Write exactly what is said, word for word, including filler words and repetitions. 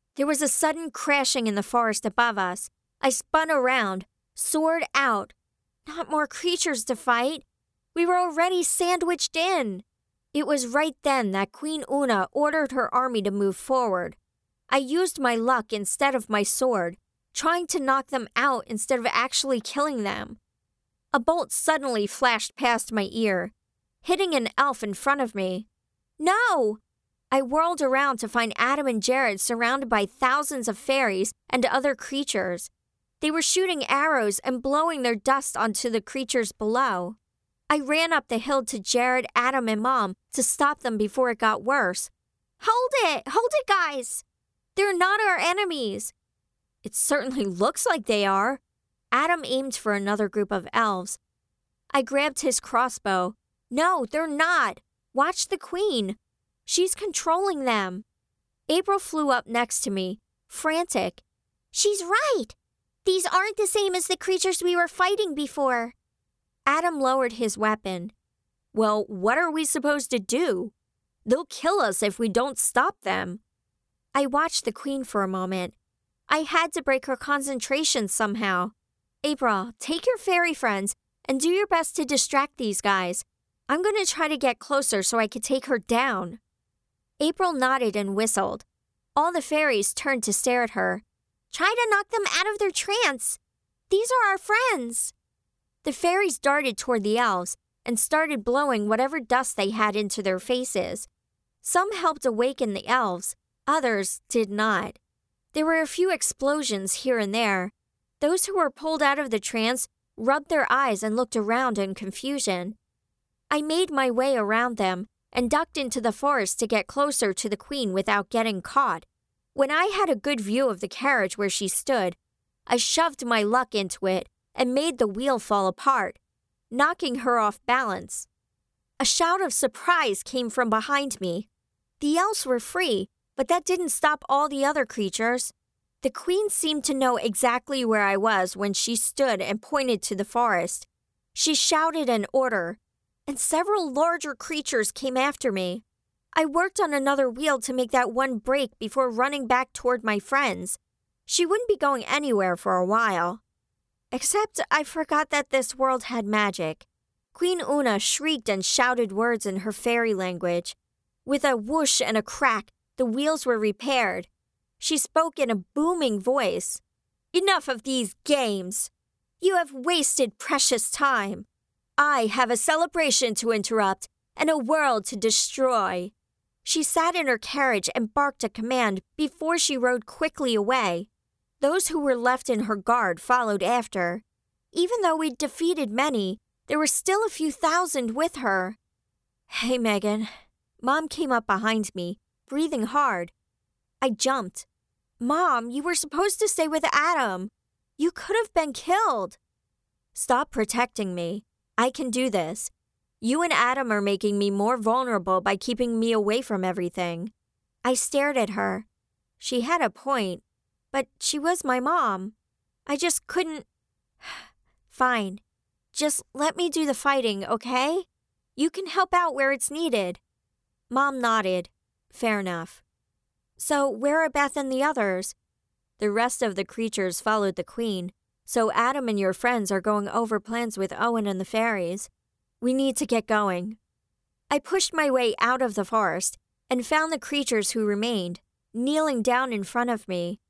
There was a sudden crashing in the forest above us. I spun around, sword out. Not more creatures to fight. We were already sandwiched in. It was right then that Queen Una ordered her army to move forward. I used my luck instead of my sword, trying to knock them out instead of actually killing them. A bolt suddenly flashed past my ear, hitting an elf in front of me. No! I whirled around to find Adam and Jared surrounded by thousands of fairies and other creatures. They were shooting arrows and blowing their dust onto the creatures below. I ran up the hill to Jared, Adam, and Mom to stop them before it got worse. Hold it! Hold it, guys! They're not our enemies. It certainly looks like they are. Adam aimed for another group of elves. I grabbed his crossbow. No, they're not. Watch the queen. She's controlling them. April flew up next to me, frantic. She's right. These aren't the same as the creatures we were fighting before. Adam lowered his weapon. Well, what are we supposed to do? They'll kill us if we don't stop them. I watched the queen for a moment. I had to break her concentration somehow. April, take your fairy friends and do your best to distract these guys. I'm going to try to get closer so I could take her down. April nodded and whistled. All the fairies turned to stare at her. Try to knock them out of their trance. These are our friends. The fairies darted toward the elves and started blowing whatever dust they had into their faces. Some helped awaken the elves, others did not. There were a few explosions here and there. Those who were pulled out of the trance rubbed their eyes and looked around in confusion. I made my way around them and ducked into the forest to get closer to the queen without getting caught. When I had a good view of the carriage where she stood, I shoved my luck into it and made the wheel fall apart, knocking her off balance. A shout of surprise came from behind me. The elves were free, but that didn't stop all the other creatures. The queen seemed to know exactly where I was when she stood and pointed to the forest. She shouted an order, and several larger creatures came after me. I worked on another wheel to make that one break before running back toward my friends. She wouldn't be going anywhere for a while. Except I forgot that this world had magic. Queen Una shrieked and shouted words in her fairy language. With a whoosh and a crack, the wheels were repaired. She spoke in a booming voice. Enough of these games. You have wasted precious time. I have a celebration to interrupt and a world to destroy. She sat in her carriage and barked a command before she rode quickly away. Those who were left in her guard followed after. Even though we'd defeated many, there were still a few thousand with her. Hey, Megan. Mom came up behind me, breathing hard. I jumped. Mom, you were supposed to stay with Adam. You could have been killed. Stop protecting me. I can do this. You and Adam are making me more vulnerable by keeping me away from everything. I stared at her. She had a point, but she was my mom. I just couldn't... Fine. Just let me do the fighting, okay? You can help out where it's needed. Mom nodded. Fair enough. So where are Beth and the others? The rest of the creatures followed the queen, so Adam and your friends are going over plans with Owen and the fairies. We need to get going. I pushed my way out of the forest and found the creatures who remained, kneeling down in front of me.